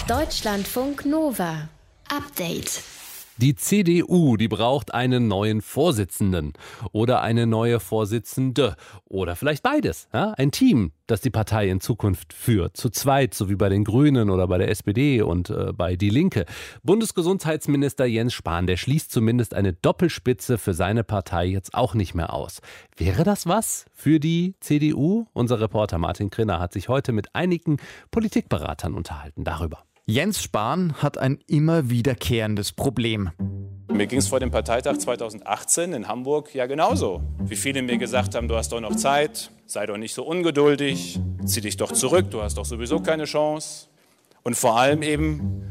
Deutschlandfunk Nova. Update. Die CDU, die braucht einen neuen Vorsitzenden oder eine neue Vorsitzende oder vielleicht beides. Ja? Ein Team, das die Partei in Zukunft führt. Zu zweit, so wie bei den Grünen oder bei der SPD und bei Die Linke. Bundesgesundheitsminister Jens Spahn, der schließt zumindest eine Doppelspitze für seine Partei jetzt auch nicht mehr aus. Wäre das was für die CDU? Unser Reporter Martin Krinner hat sich heute mit einigen Politikberatern unterhalten darüber. Jens Spahn hat ein immer wiederkehrendes Problem. Mir ging es vor dem Parteitag 2018 in Hamburg ja genauso. Wie viele mir gesagt haben, du hast doch noch Zeit, sei doch nicht so ungeduldig, zieh dich doch zurück, du hast doch sowieso keine Chance. Und vor allem eben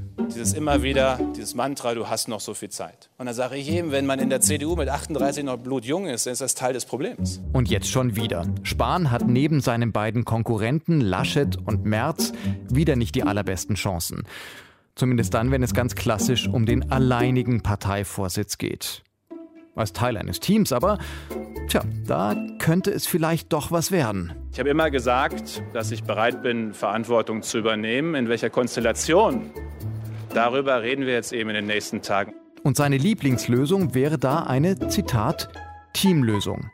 dieses Mantra, du hast noch so viel Zeit. Und dann sage ich jedem, wenn man in der CDU mit 38 noch blutjung ist, dann ist das Teil des Problems. Und jetzt schon wieder. Spahn hat neben seinen beiden Konkurrenten Laschet und Merz wieder nicht die allerbesten Chancen. Zumindest dann, wenn es ganz klassisch um den alleinigen Parteivorsitz geht. Als Teil eines Teams aber, da könnte es vielleicht doch was werden. Ich habe immer gesagt, dass ich bereit bin, Verantwortung zu übernehmen. In welcher Konstellation? Darüber reden wir jetzt eben in den nächsten Tagen. Und seine Lieblingslösung wäre da eine, Zitat, Teamlösung.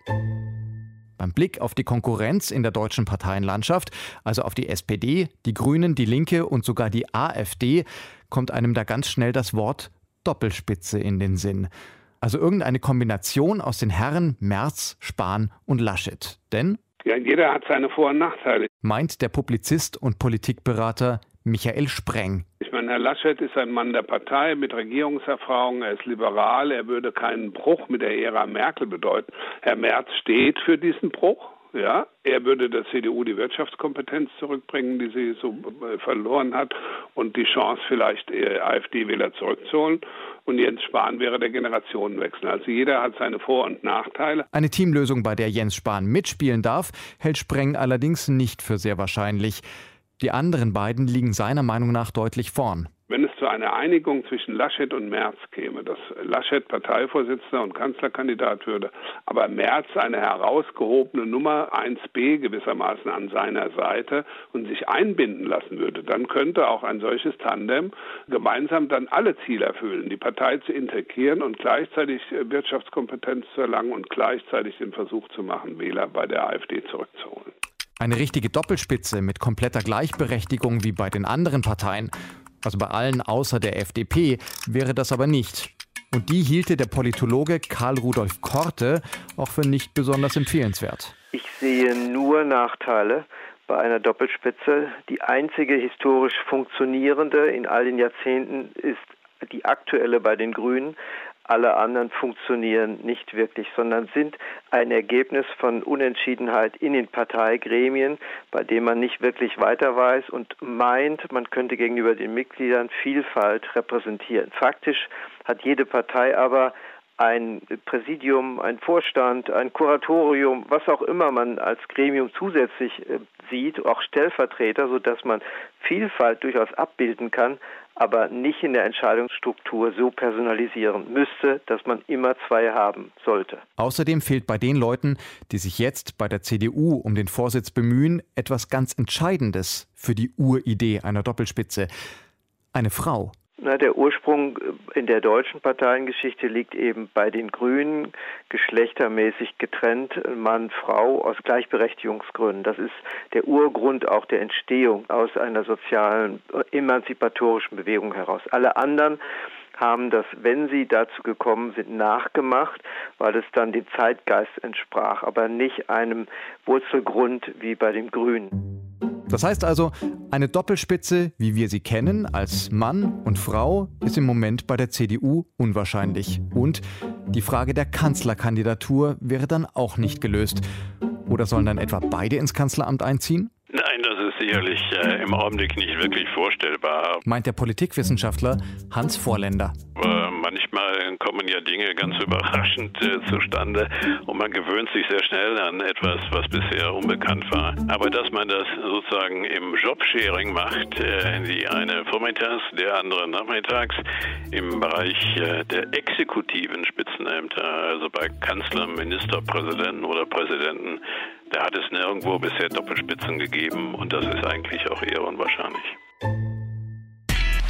Beim Blick auf die Konkurrenz in der deutschen Parteienlandschaft, also auf die SPD, die Grünen, die Linke und sogar die AfD, kommt einem da ganz schnell das Wort Doppelspitze in den Sinn. Also irgendeine Kombination aus den Herren Merz, Spahn und Laschet. Denn ja, jeder hat seine Vor- und Nachteile, meint der Publizist und Politikberater Michael Spreng. Ich meine, Herr Laschet ist ein Mann der Partei mit Regierungserfahrung, er ist liberal, er würde keinen Bruch mit der Ära Merkel bedeuten. Herr Merz steht für diesen Bruch. Ja, er würde der CDU die Wirtschaftskompetenz zurückbringen, die sie so verloren hat, und die Chance, vielleicht AfD-Wähler zurückzuholen. Und Jens Spahn wäre der Generationenwechsel. Also jeder hat seine Vor- und Nachteile. Eine Teamlösung, bei der Jens Spahn mitspielen darf, hält Spreng allerdings nicht für sehr wahrscheinlich. Die anderen beiden liegen seiner Meinung nach deutlich vorn. Wenn es zu einer Einigung zwischen Laschet und Merz käme, dass Laschet Parteivorsitzender und Kanzlerkandidat würde, aber Merz eine herausgehobene Nummer 1b gewissermaßen an seiner Seite und sich einbinden lassen würde, dann könnte auch ein solches Tandem gemeinsam dann alle Ziele erfüllen, die Partei zu integrieren und gleichzeitig Wirtschaftskompetenz zu erlangen und gleichzeitig den Versuch zu machen, Wähler bei der AfD zurückzuholen. Eine richtige Doppelspitze mit kompletter Gleichberechtigung wie bei den anderen Parteien, also bei allen außer der FDP, wäre das aber nicht. Und die hielte der Politologe Karl Rudolf Korte auch für nicht besonders empfehlenswert. Ich sehe nur Nachteile bei einer Doppelspitze. Die einzige historisch funktionierende in all den Jahrzehnten ist die aktuelle bei den Grünen. Alle anderen funktionieren nicht wirklich, sondern sind ein Ergebnis von Unentschiedenheit in den Parteigremien, bei dem man nicht wirklich weiter weiß und meint, man könnte gegenüber den Mitgliedern Vielfalt repräsentieren. Faktisch hat jede Partei aber ein Präsidium, ein Vorstand, ein Kuratorium, was auch immer man als Gremium zusätzlich sieht, auch Stellvertreter, sodass man Vielfalt durchaus abbilden kann, aber nicht in der Entscheidungsstruktur so personalisieren müsste, dass man immer zwei haben sollte. Außerdem fehlt bei den Leuten, die sich jetzt bei der CDU um den Vorsitz bemühen, etwas ganz Entscheidendes für die Uridee einer Doppelspitze: eine Frau. Der Ursprung in der deutschen Parteiengeschichte liegt eben bei den Grünen, geschlechtermäßig getrennt, Mann, Frau, aus Gleichberechtigungsgründen. Das ist der Urgrund auch der Entstehung aus einer sozialen, emanzipatorischen Bewegung heraus. Alle anderen haben das, wenn sie dazu gekommen sind, nachgemacht, weil es dann dem Zeitgeist entsprach, aber nicht einem Wurzelgrund wie bei den Grünen. Das heißt also, eine Doppelspitze, wie wir sie kennen, als Mann und Frau, ist im Moment bei der CDU unwahrscheinlich. Und die Frage der Kanzlerkandidatur wäre dann auch nicht gelöst. Oder sollen dann etwa beide ins Kanzleramt einziehen? Nein, das ist sicherlich im Augenblick nicht wirklich vorstellbar. Meint der Politikwissenschaftler Hans Vorländer. Manchmal kommen ja Dinge ganz überraschend zustande und man gewöhnt sich sehr schnell an etwas, was bisher unbekannt war. Aber dass man das sozusagen im Jobsharing macht, die eine vormittags, der andere nachmittags, im Bereich der exekutiven Spitzenämter, also bei Kanzler, Ministerpräsidenten oder Präsidenten, da hat es nirgendwo bisher Doppelspitzen gegeben und das ist eigentlich auch eher unwahrscheinlich.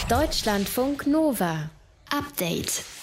Deutschlandfunk Nova. Update.